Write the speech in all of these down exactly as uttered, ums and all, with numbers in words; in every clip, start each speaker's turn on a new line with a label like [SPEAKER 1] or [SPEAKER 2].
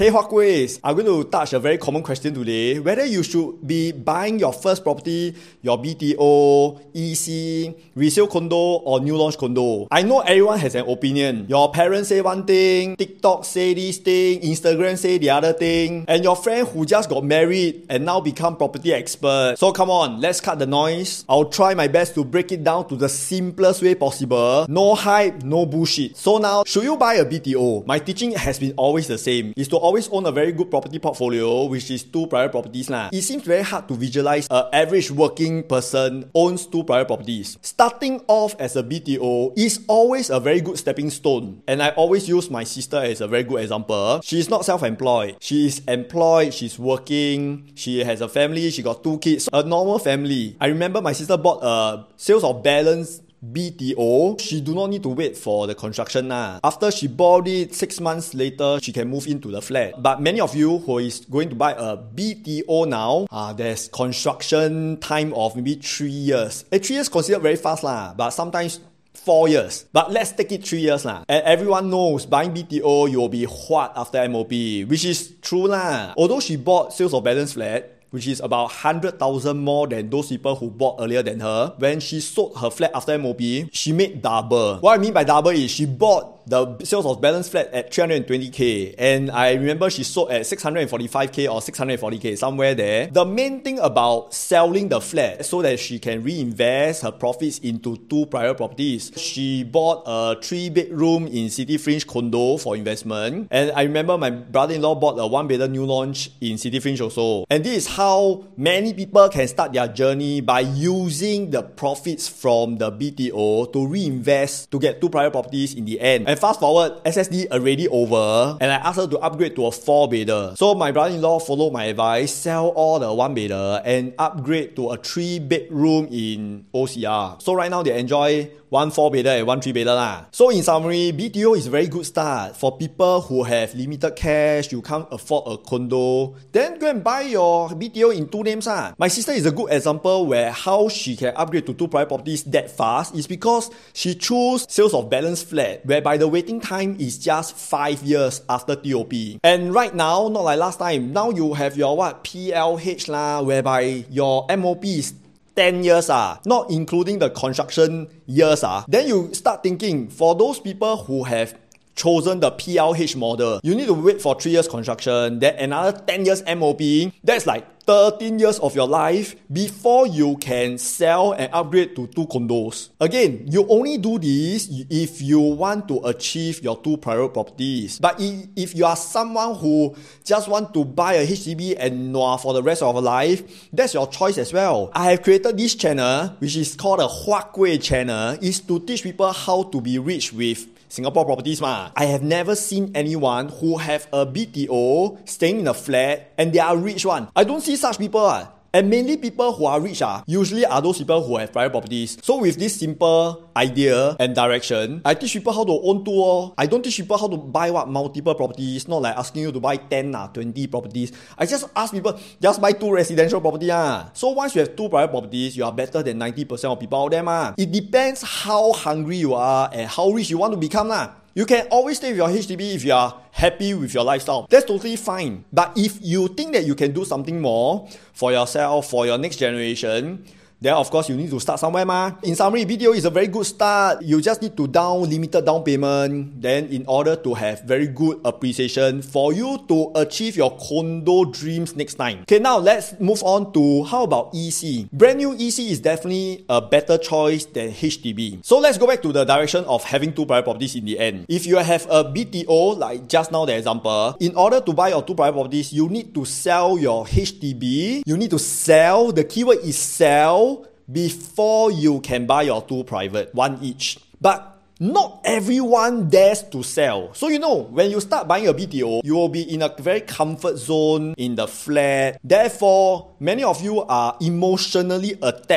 [SPEAKER 1] Hey Huakuis, I'm going to touch a very common question today, whether you should be buying your first property, your B T O, E C, resale condo or new launch condo. I know everyone has an opinion. Your parents say one thing, TikTok say this thing, Instagram say the other thing, and your friend who just got married and now become property expert. So come on, let's cut the noise. I'll try my best to break it down to the simplest way possible. No hype, no bullshit. So now, should you buy a B T O? My teaching has been always the same. Is to always own a very good property portfolio, which is two private properties lah. It seems very hard to visualize an average working person owns two private properties. Starting off as a B T O is always a very good stepping stone. And I always use my sister as a very good example. She is not self-employed. She is employed, she's working, she has a family, she got two kids. A normal family. I remember my sister bought a sales of balance B T O. She do not need to wait for the construction nah. After she bought it, six months later, she can move into the flat. But many of you who is going to buy a B T O now, uh, there's construction time of maybe three years. Eh, three years considered very fast lah, but sometimes four years. But let's take it three years lah. And everyone knows buying B T O, you'll be what after M O P, which is true lah. Although she bought sales of balance flat, which is about one hundred thousand more than those people who bought earlier than her. When she sold her flat after M O P, she made double. What I mean by double is she bought the sales of balance flat at three hundred twenty K, and I remember she sold at six hundred forty-five K or six hundred forty K, somewhere there. The main thing about selling the flat so that she can reinvest her profits into two private properties. She bought a three bedroom in City Fringe condo for investment, and I remember my brother-in-law bought a one bedder new launch in City Fringe also. And this is how how many people can start their journey by using the profits from the B T O to reinvest to get two private properties in the end. And fast forward, S S D already over, and I asked her to upgrade to a four bedder. So my brother-in-law followed my advice, sell all the one bedder and upgrade to a three bedroom in O C R. So right now they enjoy one four bedder and one three bedder lah. So in summary, B T O is a very good start for people who have limited cash, you can't afford a condo. Then go and buy your B T O in two names lah. My sister is a good example where how she can upgrade to two private properties that fast is because she chose sales of balance flat, whereby the waiting time is just five years after T O P. And right now, not like last time, now you have your what P L H lah, whereby your M O P is ten years ah, not including the construction years ah. Then you start thinking, for those people who have chosen the P L H model, you need to wait for three years construction, then another ten years M O P. That's like thirteen years of your life before you can sell and upgrade to two condos. Again, you only do this if you want to achieve your two private properties. But if you are someone who just want to buy a H D B and nua for the rest of your life, that's your choice as well. I have created this channel, which is called a Huakuis channel, is to teach people how to be rich with Singapore properties ma. I have never seen anyone who have a B T O staying in a flat and they are rich one. I don't see such people ah. And mainly people who are rich ah, usually are those people who have private properties. So with this simple idea and direction, I teach people how to own two oh. I don't teach people how to buy what multiple properties, not like asking you to buy ten ah, twenty properties. I just ask people, just buy two residential property ah. So once you have two private properties, you are better than ninety percent of people out there ah. It depends how hungry you are and how rich you want to become lah. You can always stay with your H D B if you are happy with your lifestyle. That's totally fine. But if you think that you can do something more for yourself, for your next generation, then of course you need to start somewhere ma. In summary, B T O is a very good start. You just need to down limited down payment. Then in order to have very good appreciation for you to achieve your condo dreams next time. Okay, now let's move on to how about E C. Brand new E C is definitely a better choice than H D B. So let's go back to the direction of having two private properties in the end. If you have a B T O, like just now the example, in order to buy your two private properties, you need to sell your H D B. You need to sell, the keyword is sell, before you can buy your two private, one each. But not everyone dares to sell. So you know, when you start buying a B T O, you will be in a very comfort zone in the flat. Therefore, many of you are emotionally attached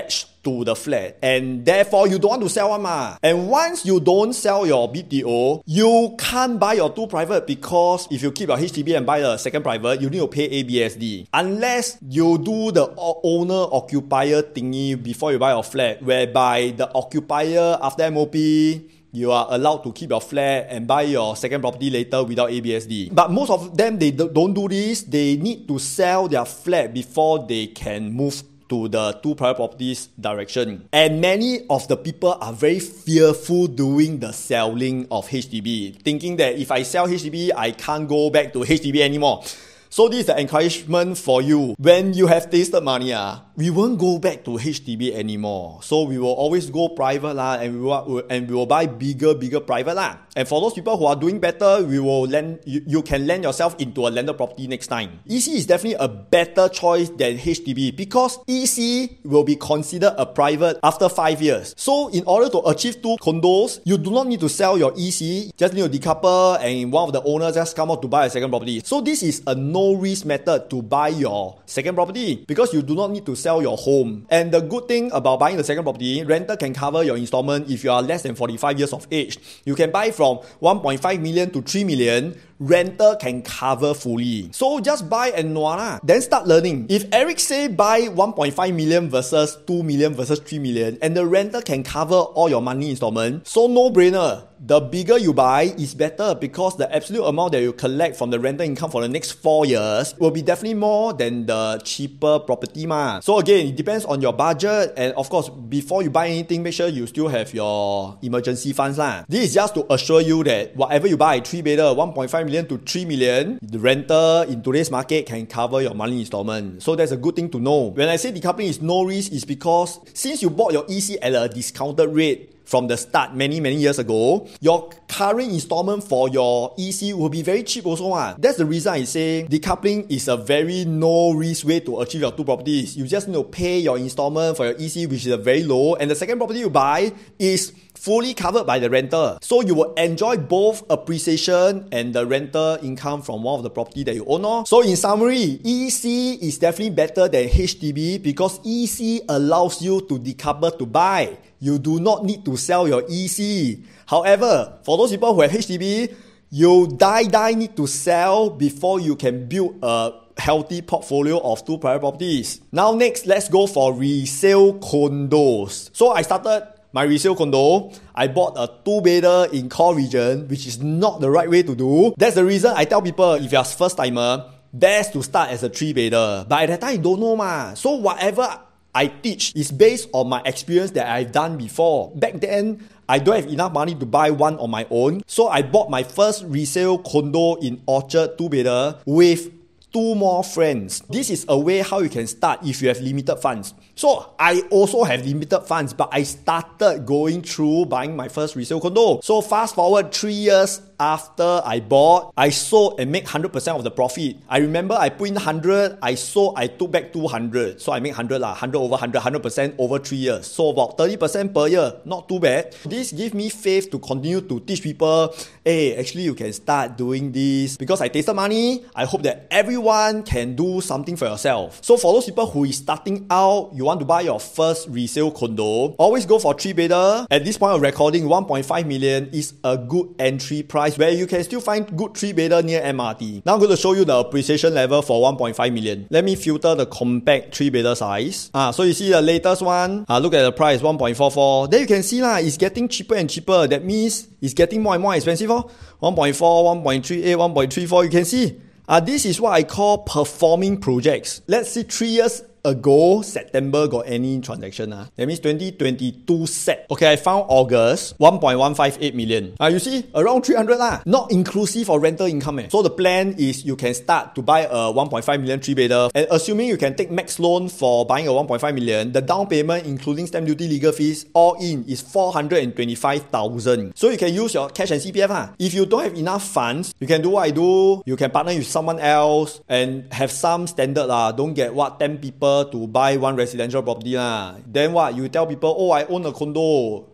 [SPEAKER 1] to the flat, and therefore you don't want to sell one ma. And once you don't sell your B T O, you can't buy your two private, because if you keep your H D B and buy the second private, you need to pay A B S D. Unless you do the owner-occupier thingy before you buy your flat, whereby the occupier after M O P, you are allowed to keep your flat and buy your second property later without A B S D. But most of them, they don't do this. They need to sell their flat before they can move to the two private properties direction. And many of the people are very fearful doing the selling of H D B, thinking that if I sell H D B, I can't go back to H D B anymore. So this is the encouragement for you. When you have tasted money, ah, we won't go back to H D B anymore. So we will always go private lah, and we will, and we will buy bigger, bigger private lah. And for those people who are doing better, we will lend, you, you can lend yourself into a landed property next time. E C is definitely a better choice than H D B, because E C will be considered a private after five years. So in order to achieve two condos, you do not need to sell your E C, just need to decouple and one of the owners just come out to buy a second property. So this is a no risk method to buy your second property, because you do not need to sell your home. And the good thing about buying the second property, rental can cover your installment if you are less than forty-five years of age. You can buy from one point five million to three million. Rental can cover fully. So just buy and nua lah. Then start learning. If Eric say buy one point five million versus two million versus three million, and the rental can cover all your monthly installment, so no brainer. The bigger you buy is better, because the absolute amount that you collect from the rental income for the next four years will be definitely more than the cheaper property ma. So again, it depends on your budget, and of course, before you buy anything, make sure you still have your emergency funds lah. This is just to assure you that whatever you buy, three bedder, one point five million to three million, the rental in today's market can cover your monthly installment. So that's a good thing to know. When I say decoupling is no risk, is because since you bought your E C at a discounted rate from the start many many years ago, your current installment for your E C will be very cheap also. Ah. That's the reason I say decoupling is a very no risk way to achieve your two properties. You just need to pay your installment for your E C, which is a very low, and the second property you buy is fully covered by the rental. So you will enjoy both appreciation and the rental income from one of the property that you own. Oh. So in summary, E C is definitely better than H D B, because E C allows you to decouple to buy. You do not need to sell your E C. However, for those people who have H D B, you die die need to sell before you can build a healthy portfolio of two private properties. Now next, let's go for resale condos. So I started my resale condo. I bought a two-bedder in core region, which is not the right way to do. That's the reason I tell people, if you're a first timer, best to start as a three-bedder. But at that time, you don't know ma. So whatever I teach is based on my experience that I've done before. Back then, I don't have enough money to buy one on my own. So I bought my first resale condo in Orchard, two-bedder, with two more friends. This is a way how you can start if you have limited funds. So I also have limited funds, but I started going through buying my first resale condo. So fast forward three years after I bought, I sold and make one hundred percent of the profit. I remember I put in one hundred, I sold, I took back two hundred. So I make one hundred lah, one hundred over one hundred, one hundred percent over three years. So about thirty percent per year, not too bad. This gives me faith to continue to teach people, hey, actually you can start doing this. Because I tasted money, I hope that everyone can do something for yourself. So for those people who is starting out, you want to buy your first resale condo, always go for three bedder. At this point of recording, one point five million is a good entry price where you can still find good three bedder near M R T. Now I'm going to show you the appreciation level for one point five million. Let me filter the compact three bedder size. Ah, so you see the latest one. Ah, look at the price, one point four four. Then you can see lah, it's getting cheaper and cheaper. That means it's getting more and more expensive. Oh. one point four, one point three eight, one point three four. You can see. Ah, this is what I call performing projects. Let's see three years ago, September got any transaction. Uh. That means twenty twenty-two set. Okay, I found August, one point one five eight million. Uh, you see, around three hundred lah. Not inclusive of rental income. Eh. So the plan is you can start to buy a one point five million three bedder. And assuming you can take max loan for buying a one point five million, the down payment including stamp duty, legal fees, all in is four hundred twenty-five thousand. So you can use your cash and C P F. Uh. If you don't have enough funds, you can do what I do. You can partner with someone else and have some standard. Uh. Don't get what ten people to buy one residential property lah. Then what? You tell people, oh, I own a condo.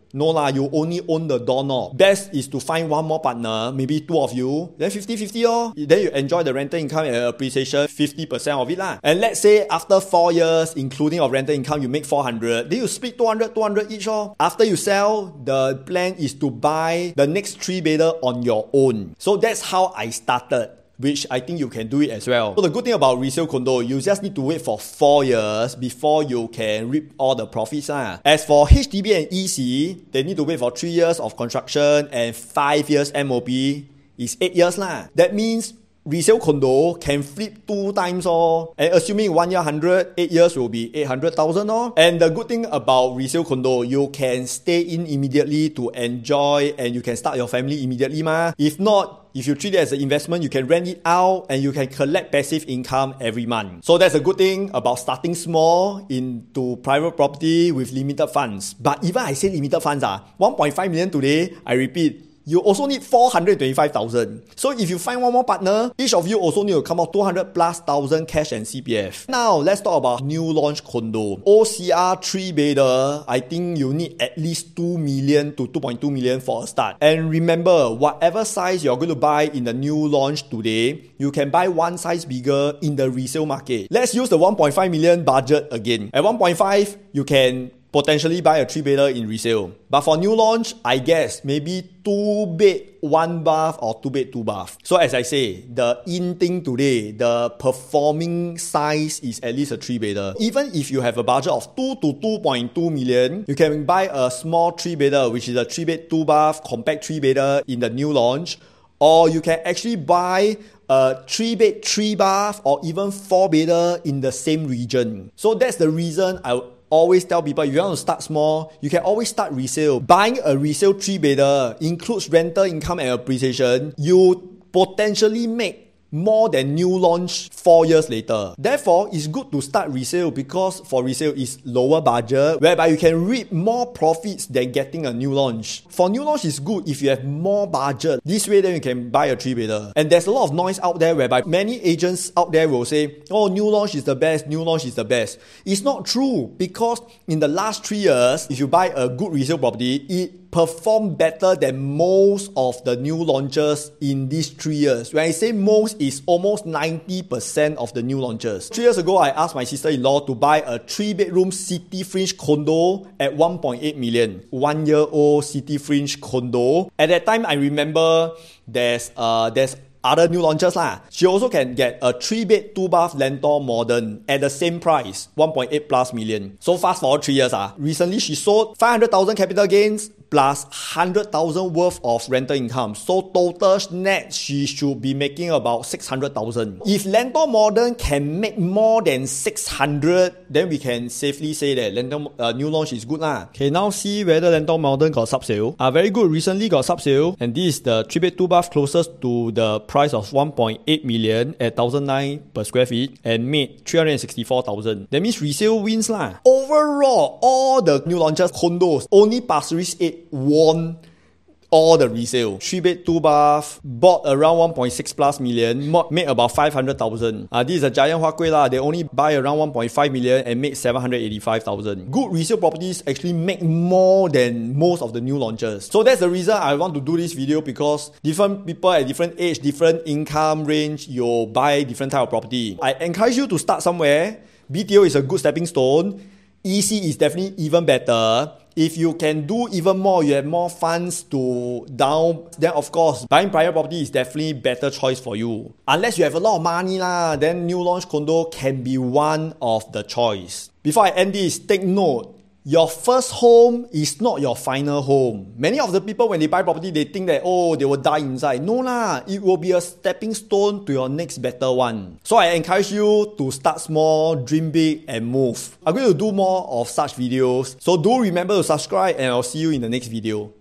[SPEAKER 1] No lah, you only own the doorknob. Best is to find one more partner, maybe two of you, then fifty fifty oh. Then you enjoy the rental income and appreciation, fifty percent of it lah. And let's say after four years, including of rental income, you make four hundred, then you split two hundred, two hundred each oh. After you sell, the plan is to buy the next three bedder on your own. So that's how I started, which I think you can do it as well. So the good thing about resale condo, you just need to wait for four years before you can reap all the profits lah. As for H D B and E C, they need to wait for three years of construction and five years M O P is eight years lah. That means resale condo can flip two times oh. And assuming one year one hundred, eight years will be eight hundred thousand oh. And the good thing about resale condo, you can stay in immediately to enjoy and you can start your family immediately ma. If not, if you treat it as an investment, you can rent it out and you can collect passive income every month. So that's a good thing about starting small into private property with limited funds. But even I say limited funds, ah, one point five million today, I repeat, you also need four hundred twenty-five thousand. So if you find one more partner, each of you also need to come out two hundred plus thousand cash and C P F. Now, let's talk about new launch condo. O C R three bedder, I think you need at least two million to two point two million for a start. And remember, whatever size you're going to buy in the new launch today, you can buy one size bigger in the resale market. Let's use the one point five million budget again. At one point five, you can potentially buy a three bedder in resale. But for new launch, I guess maybe two bed, one bath or two bed, two bath. So as I say, the in thing today, the performing size is at least a three bedder. Even if you have a budget of two to two point two million, you can buy a small three bedder, which is a three bed, two bath, compact three bedder in the new launch. Or you can actually buy a three bed, three bath or even four bedder in the same region. So that's the reason I always tell people, if you want to start small, you can always start resale. Buying a resale three bedder includes rental income and appreciation. You potentially make more than new launch four years later. Therefore, it's good to start resale because for resale is lower budget, whereby you can reap more profits than getting a new launch. For new launch is good if you have more budget. This way then you can buy a three bedder. And there's a lot of noise out there whereby many agents out there will say, oh, new launch is the best, new launch is the best. It's not true because in the last three years, if you buy a good resale property, it perform better than most of the new launches in these three years. When I say most, it's almost ninety percent of the new launches. Three years ago, I asked my sister-in-law to buy a three-bedroom city fringe condo at one point eight million. One-year-old city fringe condo. At that time, I remember there's uh there's other new launches lah. She also can get a three bed, two bath Lentor Modern at the same price, one point eight plus million. So fast forward three years ah. Recently she sold five hundred thousand capital gains plus one hundred thousand worth of rental income. So total net she should be making about six hundred thousand. If Lentor Modern can make more than six hundred, then we can safely say that Lentor uh, new launch is good lah. Okay, now see whether Lentor Modern got sub sale. Ah, very good. Recently got sub sale, and this is the three bed, two bath closest to the price of one point eight million at one thousand nine per square feet and made three hundred sixty-four thousand. That means resale wins lah. Overall, all the new launches condos, only Pasir Ris eight won all the resale. three bed, two bath, bought around one point six plus million, made about five hundred thousand. Uh, this is a Giant Hua Kwei lah. They only buy around one point five million and make seven hundred eighty-five thousand. Good resale properties actually make more than most of the new launches. So that's the reason I want to do this video, because different people at different age, different income range, you buy different type of property. I encourage you to start somewhere. B T O is a good stepping stone. E C is definitely even better. If you can do even more, you have more funds to down, then of course, buying private property is definitely better choice for you. Unless you have a lot of money lah, then new launch condo can be one of the choice. Before I end this, take note. Your first home is not your final home. Many of the people, when they buy property, they think that, oh, they will die inside. No lah, it will be a stepping stone to your next better one. So I encourage you to start small, dream big, and move. I'm going to do more of such videos. So do remember to subscribe, and I'll see you in the next video.